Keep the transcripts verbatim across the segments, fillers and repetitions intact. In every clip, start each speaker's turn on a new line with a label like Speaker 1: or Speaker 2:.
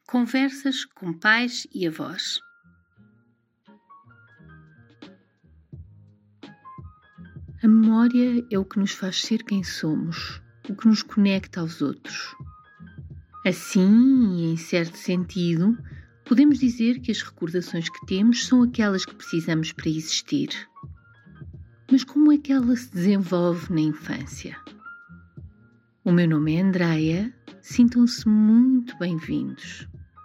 Speaker 1: Conversas com pais e avós. A memória é o que nos faz ser quem somos, o que nos conecta aos outros. Assim, e em certo sentido, podemos dizer que as recordações que temos são aquelas que precisamos para existir. Mas como é que ela se desenvolve na infância? O meu nome é Andreia, sintam-se muito bem-vindos.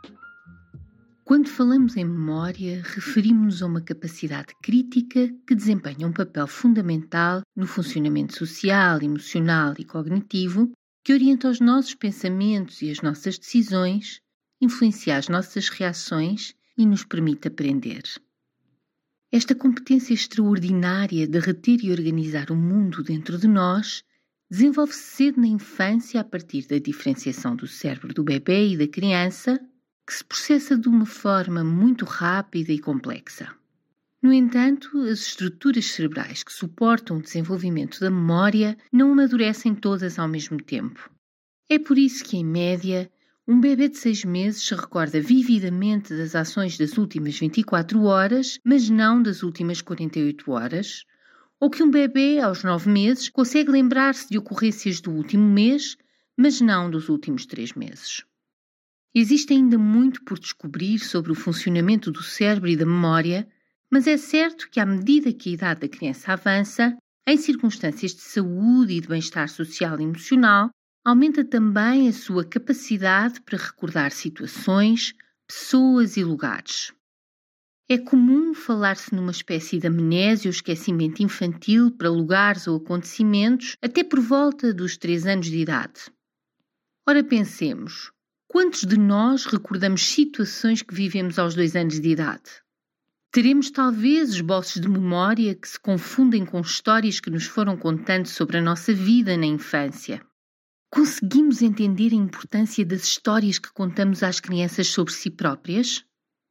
Speaker 1: Quando falamos em memória, referimos-nos a uma capacidade crítica que desempenha um papel fundamental no funcionamento social, emocional e cognitivo que orienta os nossos pensamentos e as nossas decisões, influencia as nossas reações e nos permite aprender. Esta competência extraordinária de reter e organizar o mundo dentro de nós desenvolve-se cedo na infância a partir da diferenciação do cérebro do bebê e da criança, que se processa de uma forma muito rápida e complexa. No entanto, as estruturas cerebrais que suportam o desenvolvimento da memória não amadurecem todas ao mesmo tempo. É por isso que, em média, um bebê de seis meses se recorda vividamente das ações das últimas vinte e quatro horas, mas não das últimas quarenta e oito horas, ou que um bebê, aos nove meses, consegue lembrar-se de ocorrências do último mês, mas não dos últimos três meses. Existe ainda muito por descobrir sobre o funcionamento do cérebro e da memória, mas é certo que, à medida que a idade da criança avança, em circunstâncias de saúde e de bem-estar social e emocional, aumenta também a sua capacidade para recordar situações, pessoas e lugares. É comum falar-se numa espécie de amnésia ou esquecimento infantil para lugares ou acontecimentos até por volta dos três anos de idade. Ora, pensemos. Quantos de nós recordamos situações que vivemos aos dois anos de idade? Teremos talvez esboços de memória que se confundem com histórias que nos foram contando sobre a nossa vida na infância. Conseguimos entender a importância das histórias que contamos às crianças sobre si próprias?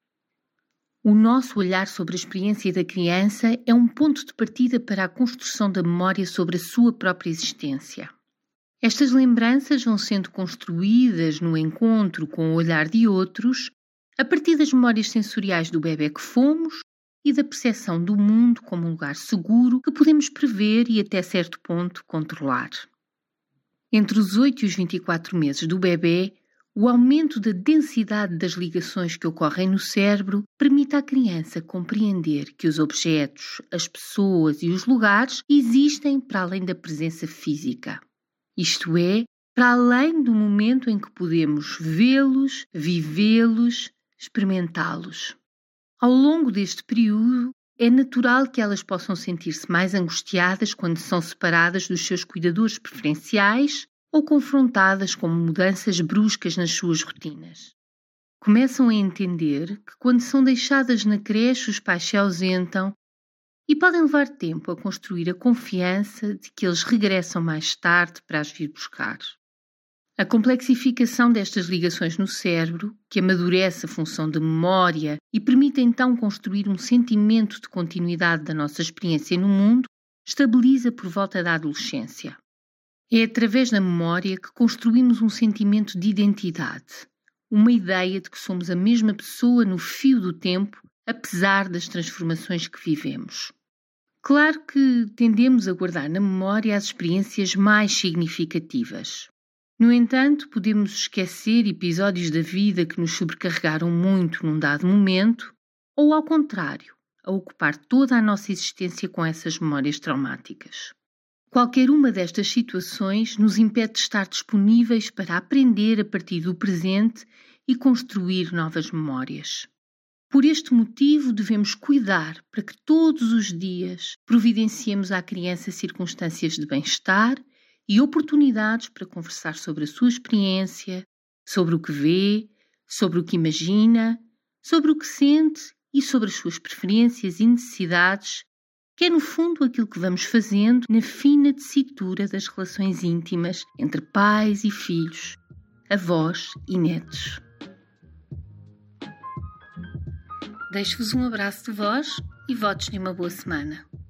Speaker 1: O nosso olhar sobre a experiência da criança é um ponto de partida para a construção da memória sobre a sua própria existência. Estas lembranças vão sendo construídas no encontro com o olhar de outros, a partir das memórias sensoriais do bebê que fomos e da percepção do mundo como um lugar seguro que podemos prever e, até certo ponto, controlar. Entre os oito e os vinte e quatro meses do bebê, o aumento da densidade das ligações que ocorrem no cérebro permite à criança compreender que os objetos, as pessoas e os lugares existem para além da presença física. Isto é, para além do momento em que podemos vê-los, vivê-los, experimentá-los. Ao longo deste período, é natural que elas possam sentir-se mais angustiadas quando são separadas dos seus cuidadores preferenciais ou confrontadas com mudanças bruscas nas suas rotinas. Começam a entender que quando são deixadas na creche os pais se ausentam e podem levar tempo a construir a confiança de que eles regressam mais tarde para as vir buscar. A complexificação destas ligações no cérebro, que amadurece a função de memória e permite então construir um sentimento de continuidade da nossa experiência no mundo, estabiliza por volta da adolescência. É através da memória que construímos um sentimento de identidade, uma ideia de que somos a mesma pessoa no fio do tempo, apesar das transformações que vivemos. Claro que tendemos a guardar na memória as experiências mais significativas. No entanto, podemos esquecer episódios da vida que nos sobrecarregaram muito num dado momento, ou, ao contrário, a ocupar toda a nossa existência com essas memórias traumáticas. Qualquer uma destas situações nos impede de estar disponíveis para aprender a partir do presente e construir novas memórias. Por este motivo, devemos cuidar para que todos os dias providenciemos à criança circunstâncias de bem-estar e oportunidades para conversar sobre a sua experiência, sobre o que vê, sobre o que imagina, sobre o que sente e sobre as suas preferências e necessidades, que é no fundo aquilo que vamos fazendo na fina tessitura das relações íntimas entre pais e filhos, avós e netos. Deixo-vos um abraço de voz e votos de uma boa semana.